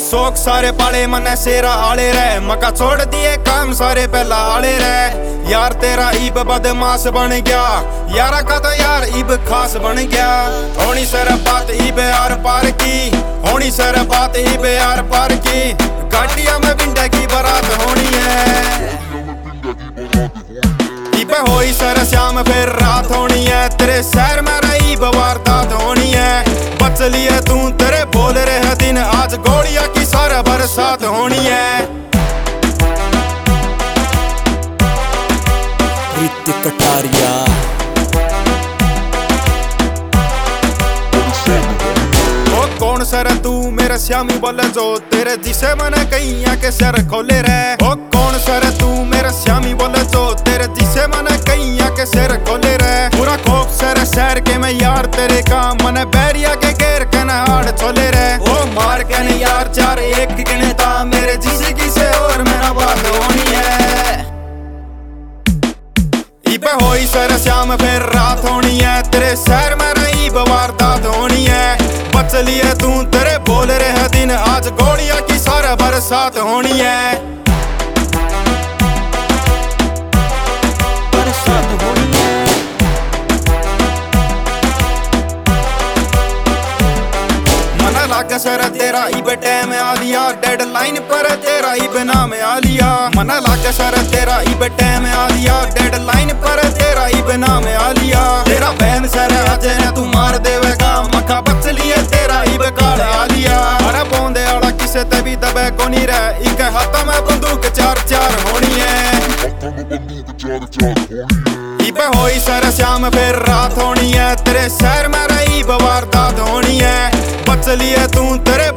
शौक सारे पाले मने सेरा आले रहे, मका छोड़ दिए काम सारे पहला आले रहे। यार तेरा ईब बदमाश बन गया, यारा का तो यार ईब खास बन गया। होनी सर बात ईब यार पार की, होनी सर बात ईब यार पार की। गाड़िया में बिंडा की बारात होनी है, ईब होई सर शाम फिर रात होनी है। तेरे शहर में रही वारदात होनी है, बच लिए तू तेरे बोल रहे दिन, आज गोलियां की सारा बरसात होनी है। ऋतिक कटारिया कौन सर तू मेरे श्यामी बोले जो, तेरे जिसे मैंने कहीं के सर खोले रहे। ओ कौन सर तू मेरे श्यामी बोले जो, तेरे जिसे मैंने कहीं के सर खोले रहे। पूरा खोप सर शहर के मैं यार तेरे का, मने बैरिया के घेर के न हाड़ छोले रहे। ओ मार के न यार चार एक गिने था, मेरे जिसे किसे और मेरा बात होनी है। ईब होई सर शाम फिर रात होनी है, तेरे शहर में रही वारदात होनी है। बच लिए तू तेरे बोल रहे दिन, आज गोलियां की सारा बरसात होनी है। बरसात होनी है। मना लागे सर तेरा ईब टाइम आ लिया, डेडलाइन पर तेरा ईब नाम आ लिया। मना लागे सर तेरा ईब टाइम आ लिया, डेडलाइन पर तेरा ईब नाम आ लिया। तेरा बहन सर आज तू मार देवेगा, मखा बच लिए तेरा ईब काल आ लिया। अरे बोंदे वाला किसे ते भी दबे को नहीं रहे, एक हाथ में बंदूक चार चार होनी है। ईब होई सर शाम फिर रात होनी है, तेरे शहर में रही वारदात होनी है। बच लिए तू तेरे